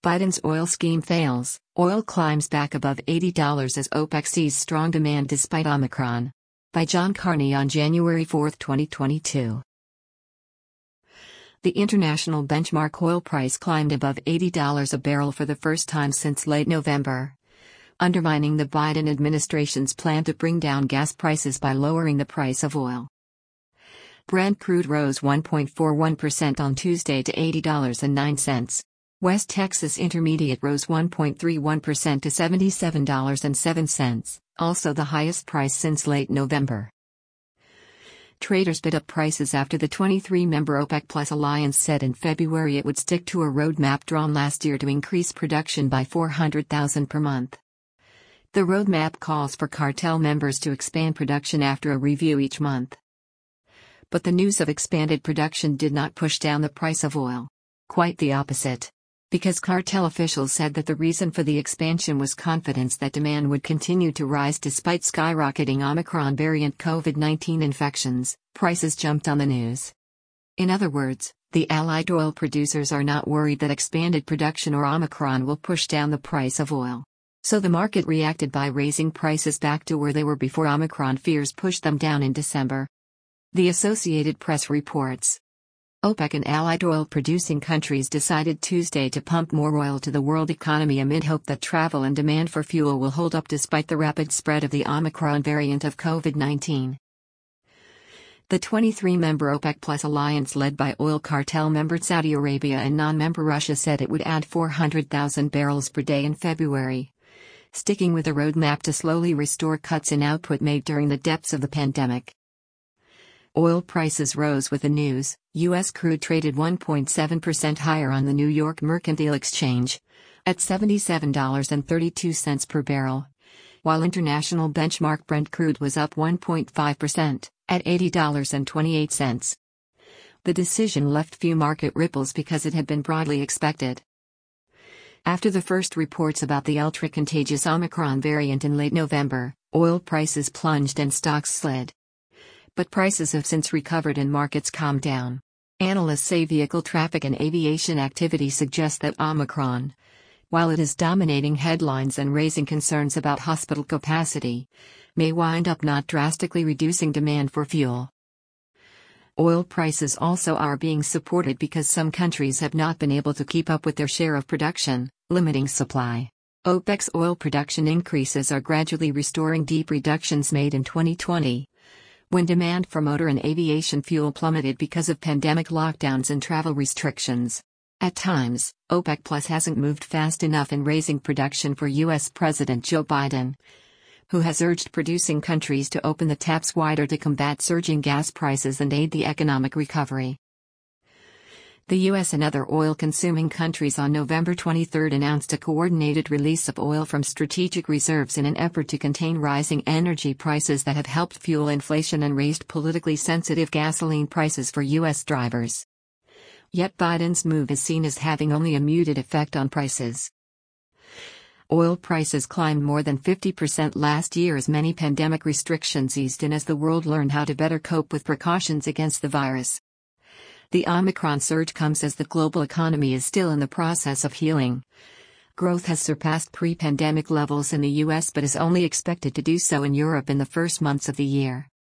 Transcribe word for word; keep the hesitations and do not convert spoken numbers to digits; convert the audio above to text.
Biden's oil scheme fails, oil climbs back above eighty dollars as OPEC sees strong demand despite Omicron. By John Carney on January fourth, twenty twenty-two. The international benchmark oil price climbed above eighty dollars a barrel for the first time since late November, undermining the Biden administration's plan to bring down gas prices by lowering the price of oil. Brent crude rose one point four one percent on Tuesday to eighty dollars and nine cents. West Texas Intermediate rose one point three one percent to seventy-seven dollars and seven cents, also the highest price since late November. Traders bid up prices after the twenty-three member OPEC Plus alliance said in February it would stick to a roadmap drawn last year to increase production by four hundred thousand per month. The roadmap calls for cartel members to expand production after a review each month. But the news of expanded production did not push down the price of oil. Quite the opposite. Because cartel officials said that the reason for the expansion was confidence that demand would continue to rise despite skyrocketing Omicron variant COVID nineteen infections, prices jumped on the news. In other words, the allied oil producers are not worried that expanded production or Omicron will push down the price of oil. So the market reacted by raising prices back to where they were before Omicron fears pushed them down in December. The Associated Press reports. OPEC and allied oil-producing countries decided Tuesday to pump more oil to the world economy amid hope that travel and demand for fuel will hold up despite the rapid spread of the Omicron variant of COVID nineteen. The twenty-three member OPEC Plus alliance led by oil cartel member Saudi Arabia and non-member Russia said it would add four hundred thousand barrels per day in February, sticking with a roadmap to slowly restore cuts in output made during the depths of the pandemic. Oil prices rose with the news. U S crude traded one point seven percent higher on the New York Mercantile Exchange, at seventy-seven dollars and thirty-two cents per barrel, while international benchmark Brent crude was up one point five percent, at eighty dollars and twenty-eight cents. The decision left few market ripples because it had been broadly expected. After the first reports about the ultra-contagious Omicron variant in late November, oil prices plunged and stocks slid. But prices have since recovered and markets calmed down. Analysts say vehicle traffic and aviation activity suggest that Omicron, while it is dominating headlines and raising concerns about hospital capacity, may wind up not drastically reducing demand for fuel. Oil prices also are being supported because some countries have not been able to keep up with their share of production, limiting supply. OPEC's oil production increases are gradually restoring deep reductions made in twenty twenty. When demand for motor and aviation fuel plummeted because of pandemic lockdowns and travel restrictions. At times, OPEC Plus hasn't moved fast enough in raising production for U S President Joe Biden, who has urged producing countries to open the taps wider to combat surging gas prices and aid the economic recovery. The U S and other oil-consuming countries on November twenty-third announced a coordinated release of oil from strategic reserves in an effort to contain rising energy prices that have helped fuel inflation and raised politically sensitive gasoline prices for U S drivers. Yet Biden's move is seen as having only a muted effect on prices. Oil prices climbed more than fifty percent last year as many pandemic restrictions eased in as the world learned how to better cope with precautions against the virus. The Omicron surge comes as the global economy is still in the process of healing. Growth has surpassed pre-pandemic levels in the U S but is only expected to do so in Europe in the first months of the year.